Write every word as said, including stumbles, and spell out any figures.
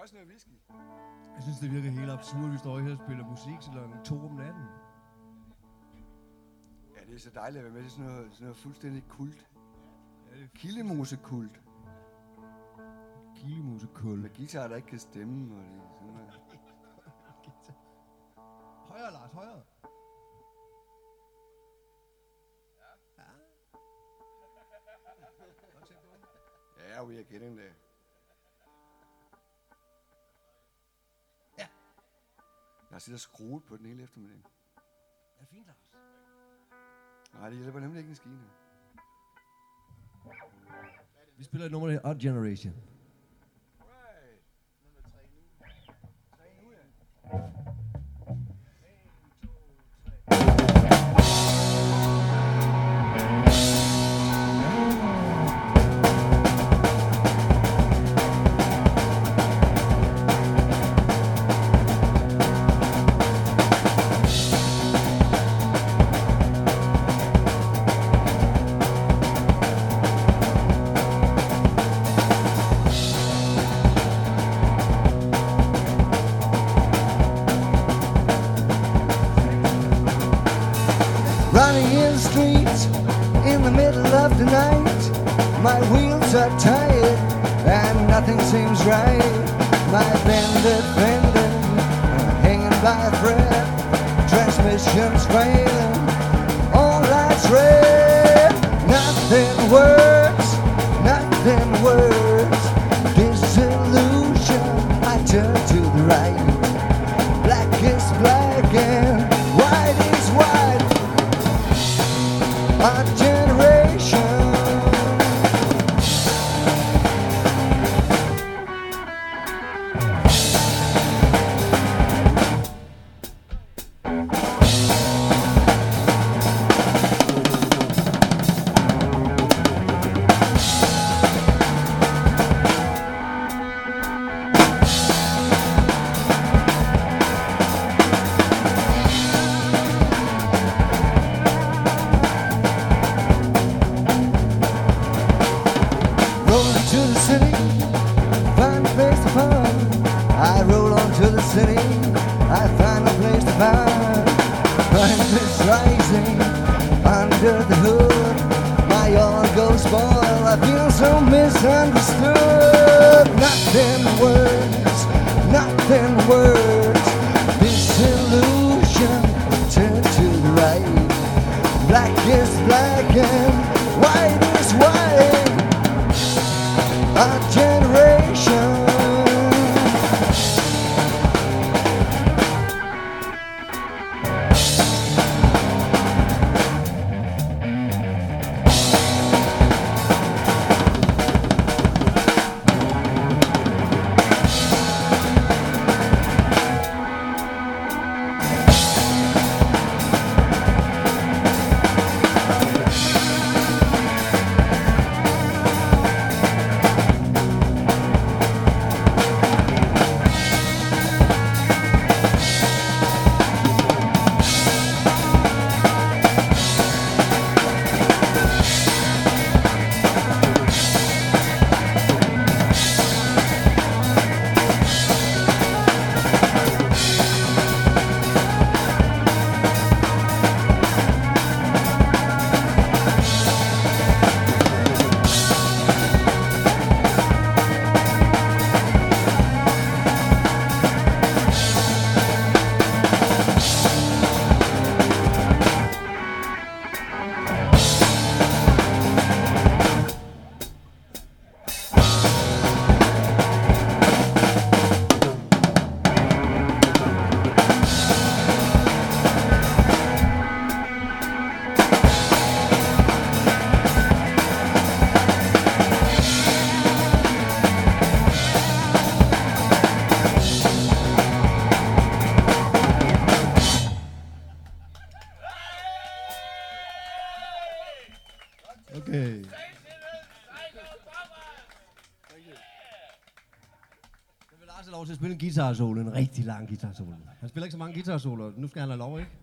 også noget whisky? Jeg synes, det virker helt absurd, at vi står her og spiller musik til klokken to om natten. Ja, det er så dejligt at være med til sådan noget, sådan noget fuldstændig kult. Kildemosekult. Kildemosekul. Med guitar, der ikke kan stemme, og det er sådan noget. Højre, Lars, højre. Ja. Ja. Ja, we are getting there. Ja. Jeg har siddet og skruet på den hele eftermiddag. Er det fint, Lars? Nej, det hjælper nemlig ikke en skine. Vi spiller et nummer, der hedder Odd Generation. Right. Nummer tre nu. Tre nu, ja. Running in the streets in the middle of the night. My wheels are tired and nothing seems right. My bended fender hanging by a thread. Transmission's failing, all lights red. Nothing works, nothing works. Disillusion, I turn to the right. Black is black and white is white. Our generation. Rolling to the city, find a place to find. I roll on to the city, I find a place to find. Find this rising under the hood. My all goes spoiled, I feel so misunderstood. Nothing works, nothing works. Disillusion, turn to the right. Black is black and white is white. Our generation. Okay. Så vil Lars have lov til at spille en guitar-solo, en rigtig lang guitar-solo. Han spiller ikke så mange guitar-soloer, nu skal han have lov, ikke?